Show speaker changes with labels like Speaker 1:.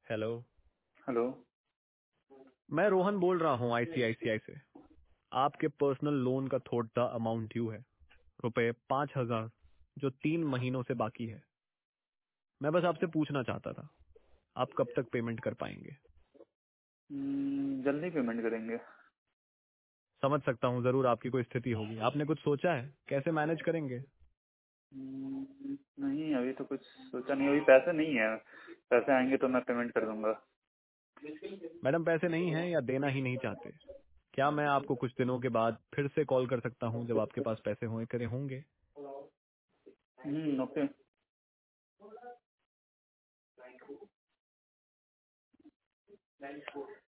Speaker 1: Hello.
Speaker 2: Hello.
Speaker 1: मैं रोहन बोल रहा हूँ आईसीआईसीआई से। आपके पर्सनल लोन का थोड़ा अमाउंट ड्यू है, रुपए 5,000, जो 3 महीनों से बाकी है। मैं बस आपसे पूछना चाहता था, आप कब तक पेमेंट कर पाएंगे?
Speaker 2: जल्दी पेमेंट करेंगे।
Speaker 1: समझ सकता हूँ, जरूर आपकी कोई स्थिति होगी। आपने कुछ सोचा है कैसे मैनेज करेंगे?
Speaker 2: नहीं, अभी तो कुछ सोचा नहीं। अभी पैसे नहीं है। पैसे आएंगे तो मैं पेमेंट कर दूंगा।
Speaker 1: मैडम, पैसे नहीं हैं या देना ही नहीं चाहते? क्या मैं आपको कुछ दिनों के बाद फिर से कॉल कर सकता हूँ जब आपके पास पैसे होंगे?
Speaker 2: ओके।